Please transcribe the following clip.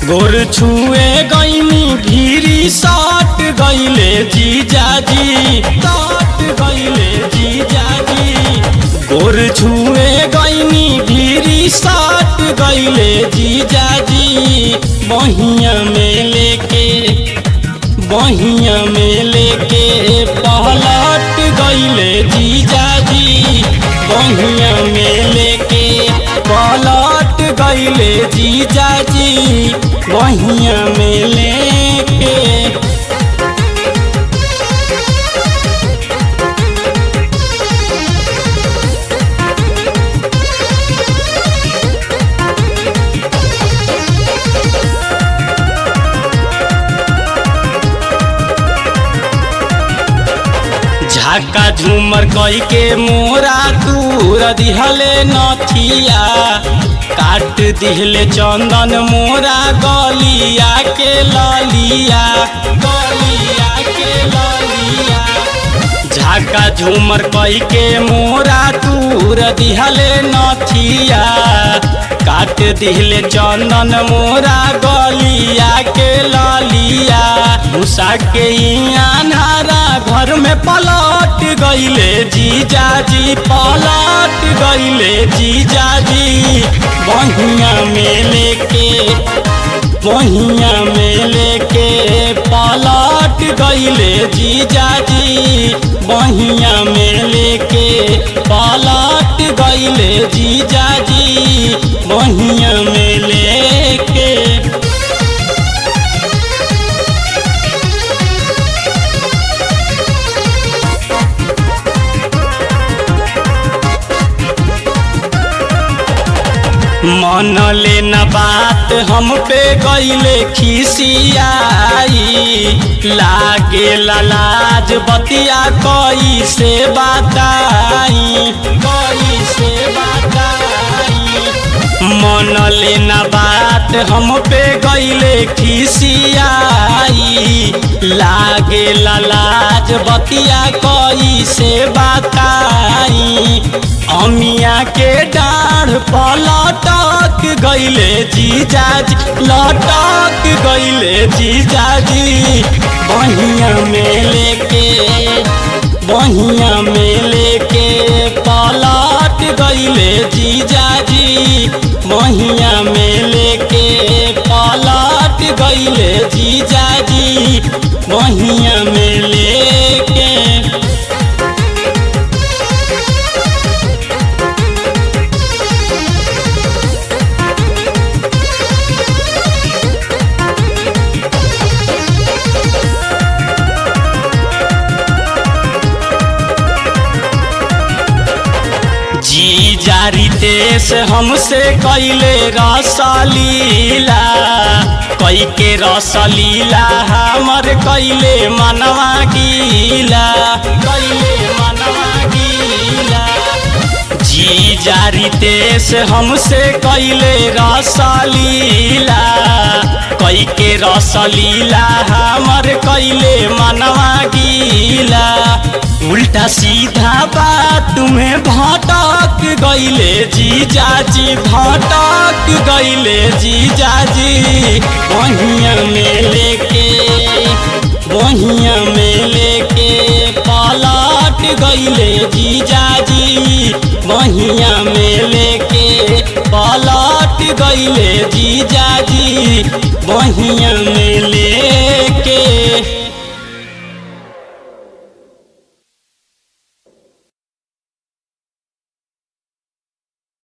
गोर छुए गईनी भीरी साट गईले जीजाजी, साट गईले जीजाजी। गोर छुए गईनी भीरी साट गईले जीजाजी। बहिया में लेके पलट गईले जीजाजी। बहिया में लेके पलट गईले जीजाजी। बहिया में लेके झाका झूमर कई के मोरा दूर दिहले नथिया। काट दिहले चंदन मोरा गलिया के ललिया, गलिया के ललिया। झाका झूमर कई के मोरा दूर दिहले नथिया। काट दिहले चंदन मोरा गलिया के ललिया। भूसा के अन्हारा घर में पलट गईले जीजाजी, पलट गईले जीजाजी। बहिया में लेके पलट गईले जीजाजी। बहिया में लेके पलट गईले जीजाजी। बहिया में लेके मन लेना बात हम पे गईले खिसियाई। लागे लाज बतिया कई से बताई, कई से बताई। मन लेना बात हम पे गईले खिसियाई। लागे लाज बतिया कई से बताई। अमिया के डाढ़ पलटक गईले जीजाजी, लटक गईले जीजाजी। बहिया में लेके पलट गईले जीजाजी। बहिया में लेके पलट गईले जीजाजी। बहिया में लेके रितेश हमसे कैले रसलीला। कई के रसलीला हमर कैले मनवा गीला, कैले मनवा गीला। जीजा रितेश हमसे कैले रसलीला। कई के रसलीला हमर कैले मनवा गीला। उल्टा सीधा बात तुम्हें भटक गईले जीजाजी, भटक गईले जीजाजी। बहिया में लेके पलट गईले जीजाजी। बहिया में लेके पलट गईले जीजाजी। बहिया में